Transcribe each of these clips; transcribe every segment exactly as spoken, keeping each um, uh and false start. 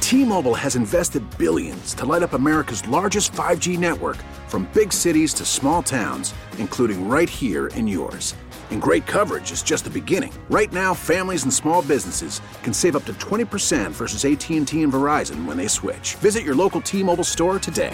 T-Mobile has invested billions to light up America's largest five G network, from big cities to small towns, including right here in yours. And great coverage is just the beginning. Right now, families and small businesses can save up to twenty percent versus A T and T and Verizon when they switch. Visit your local T-Mobile store today.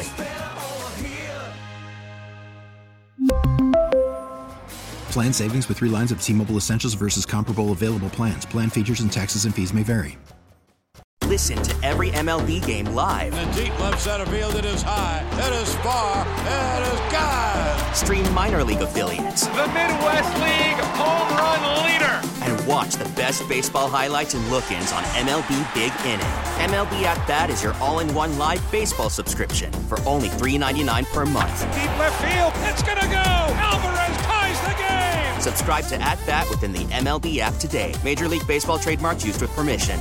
Plan savings with three lines of T-Mobile Essentials versus comparable available plans. Plan features and taxes and fees may vary. Listen to every M L B game live. In the deep left center field, it is high, it is far, it is gone. Stream minor league affiliates. The Midwest League home run leader. And watch the best baseball highlights and look-ins on M L B Big Inning. M L B At Bat is your all-in-one live baseball subscription for only three dollars and ninety-nine cents per month. Deep left field, it's gonna go. Alvarez ties the game. Subscribe to At Bat within the M L B app today. Major League Baseball trademarks used with permission.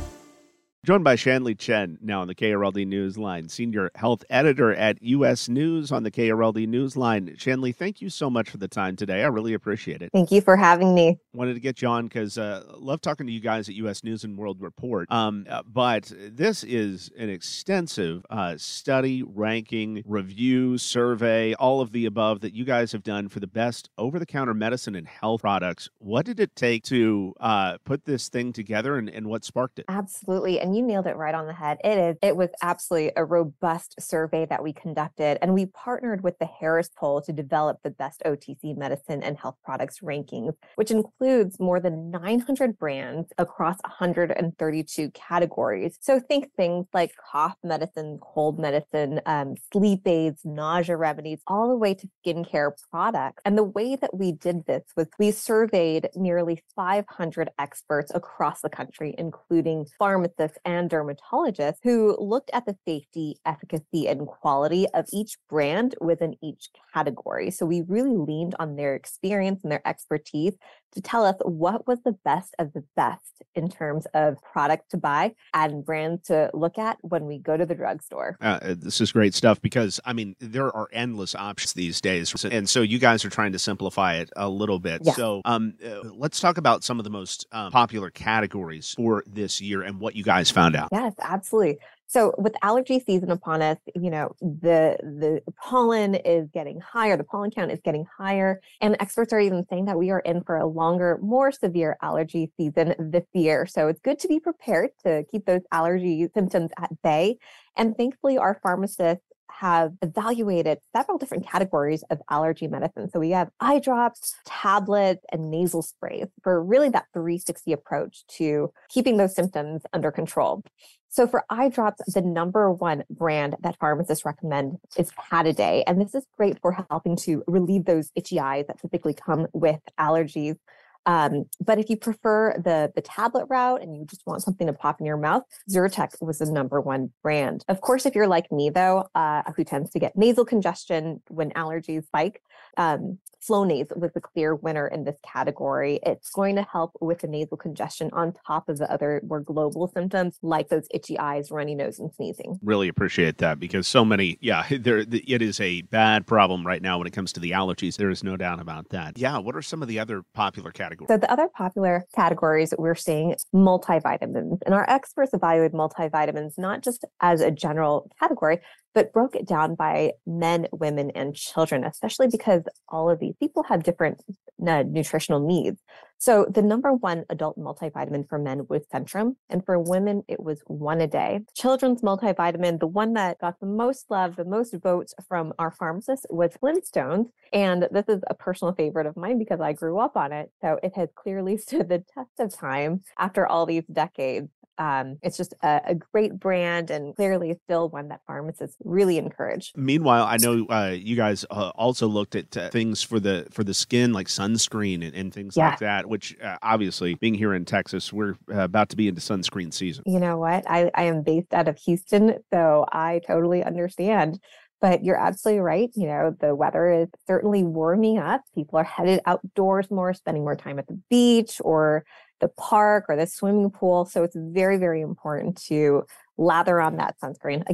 Joined by Shanley Chen now on the K R L D Newsline, Senior Health Editor at U S News on the K R L D Newsline. Shanley, thank you so much for the time today. I really appreciate it. Thank you for having me. Wanted to get you on because I uh, love talking to you guys at U S News and World Report. Um, uh, but this is an extensive uh, study, ranking, review, survey, all of the above that you guys have done for the best over-the-counter medicine and health products. What did it take to uh, put this thing together, and, and what sparked it? Absolutely. And you nailed it right on the head. It is. It was absolutely a robust survey that we conducted, and we partnered with the Harris Poll to develop the best O T C medicine and health products rankings, which includes more than nine hundred brands across one hundred thirty-two categories. So think things like cough medicine, cold medicine, um, sleep aids, nausea remedies, all the way to skincare products. And the way that we did this was we surveyed nearly five hundred experts across the country, including pharmacists and dermatologists, who looked at the safety, efficacy, and quality of each brand within each category. So we really leaned on their experience and their expertise to tell us what was the best of the best in terms of products to buy and brands to look at when we go to the drugstore. Uh, this is great stuff because, I mean, there are endless options these days. And so you guys are trying to simplify it a little bit. Yeah. So um, uh, let's talk about some of the most um, popular categories for this year and what you guys found out. Yes, absolutely. So with allergy season upon us, you know, the the pollen is getting higher, the pollen count is getting higher, and experts are even saying that we are in for a longer, more severe allergy season this year. So it's good to be prepared to keep those allergy symptoms at bay. And thankfully, our pharmacists have evaluated several different categories of allergy medicine. So we have eye drops, tablets, and nasal sprays for really that three sixty approach to keeping those symptoms under control. So for eye drops, the number one brand that pharmacists recommend is Pataday. And this is great for helping to relieve those itchy eyes that typically come with allergies. Um, but if you prefer the, the tablet route and you just want something to pop in your mouth, Zyrtec was the number one brand. Of course, if you're like me, though, uh, who tends to get nasal congestion when allergies spike, um, Flonase was the clear winner in this category. It's going to help with the nasal congestion on top of the other more global symptoms like those itchy eyes, runny nose, and sneezing. Really appreciate that because so many, yeah, there it is a bad problem right now when it comes to the allergies. There is no doubt about that. Yeah, what are some of the other popular categories? So the other popular categories we're seeing multivitamins, and our experts evaluate multivitamins not just as a general category, but broke it down by men, women, and children, especially because all of these people have different uh, nutritional needs. So the number one adult multivitamin for men was Centrum, and for women, it was one a day. Children's multivitamin, the one that got the most love, the most votes from our pharmacists was Flintstones. And this is a personal favorite of mine because I grew up on it. So it has clearly stood the test of time after all these decades. Um, it's just a, a great brand and clearly still one that pharmacists really encourage. Meanwhile, I know uh, you guys uh, also looked at uh, things for the for the skin, like sunscreen and, and things Yeah. like that, which uh, obviously, being here in Texas, we're uh, about to be into sunscreen season. You know what? I, I am based out of Houston, so I totally understand. But you're absolutely right. You know, the weather is certainly warming up. People are headed outdoors more, spending more time at the beach or the park or the swimming pool. So it's very, very important to lather on that sunscreen. Again,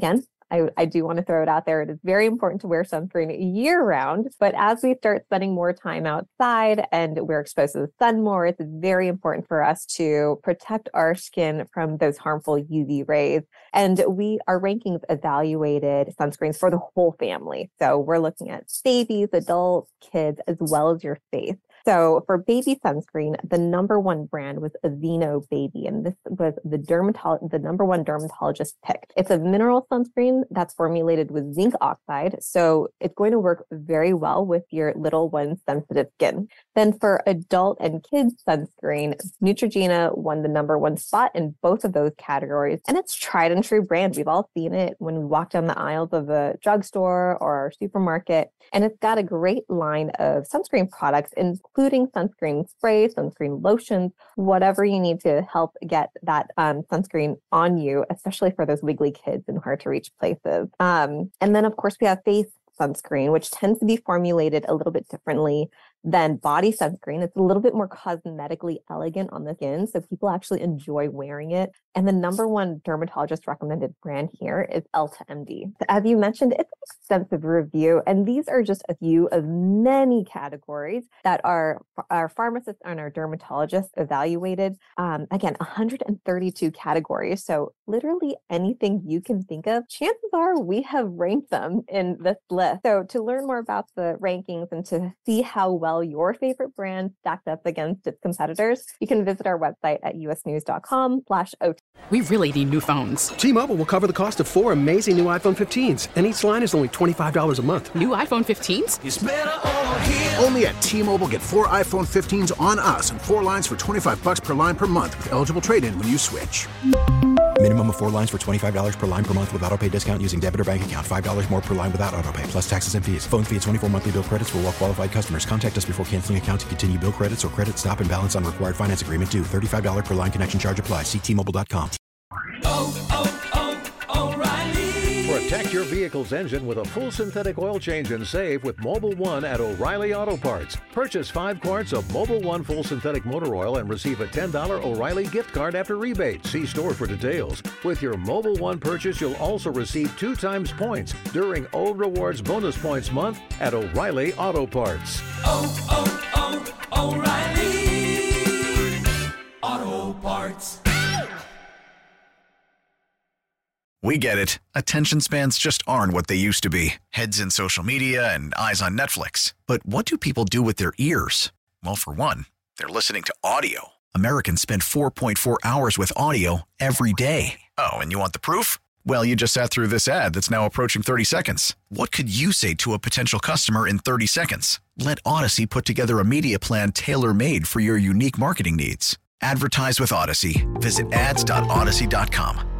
I, I do want to throw it out there. It is very important to wear sunscreen year round, but as we start spending more time outside and we're exposed to the sun more, it's very important for us to protect our skin from those harmful U V rays. And we, our rankings evaluated sunscreens for the whole family. So we're looking at babies, adults, kids, as well as your face. So for baby sunscreen, the number one brand was Aveeno Baby, and this was the dermatologist, the number one dermatologist picked. It's a mineral sunscreen that's formulated with zinc oxide, so it's going to work very well with your little one's sensitive skin. Then for adult and kids sunscreen, Neutrogena won the number one spot in both of those categories, and it's tried and true brand. We've all seen it when we walk down the aisles of a drugstore or our supermarket, and it's got a great line of sunscreen products, including sunscreen spray, sunscreen lotions, whatever you need to help get that um, sunscreen on you, especially for those wiggly kids in hard to reach places. Um, and then, of course, we have face sunscreen, which tends to be formulated a little bit differently than body sunscreen. It's a little bit more cosmetically elegant on the skin, so people actually enjoy wearing it. And the number one dermatologist recommended brand here is Elta M D. As you mentioned, it's an extensive review, and these are just a few of many categories that our, our pharmacists and our dermatologists evaluated. Um, again, one hundred thirty-two categories. So literally anything you can think of, chances are we have ranked them in this list. So to learn more about the rankings and to see how well your favorite brand stacked up against its competitors, you can visit our website at usnews.com slash OT. We really need new phones. T-Mobile will cover the cost of four amazing new iPhone fifteens, and each line is only twenty-five dollars a month. New iPhone fifteens? It's better over here. Only at T-Mobile, get four iPhone fifteens on us and four lines for twenty-five bucks per line per month with eligible trade-in when you switch. Minimum of four lines for twenty-five dollars per line per month with autopay discount using debit or bank account. five dollars more per line without autopay, plus taxes and fees. Phone fee at twenty-four monthly bill credits for well-qualified customers. Contact us before canceling account to continue bill credits or credit stop and balance on required finance agreement due. thirty-five dollars per line connection charge applies. See T Mobile dot com. Oh, oh, oh, O'Reilly. Protect your vehicle's engine with a full synthetic oil change and save with Mobil one at O'Reilly Auto Parts. Purchase five quarts of Mobil one full synthetic motor oil and receive a ten dollars O'Reilly gift card after rebate. See store for details. With your Mobil one purchase, you'll also receive two times points during O Rewards Bonus Points Month at O'Reilly Auto Parts. Oh, oh, oh, O'Reilly Auto Parts. We get it. Attention spans just aren't what they used to be. Heads in social media and eyes on Netflix. But what do people do with their ears? Well, for one, they're listening to audio. Americans spend four point four hours with audio every day. Oh, and you want the proof? Well, you just sat through this ad that's now approaching thirty seconds. What could you say to a potential customer in thirty seconds? Let Odyssey put together a media plan tailor-made for your unique marketing needs. Advertise with Odyssey. Visit ads dot odyssey dot com.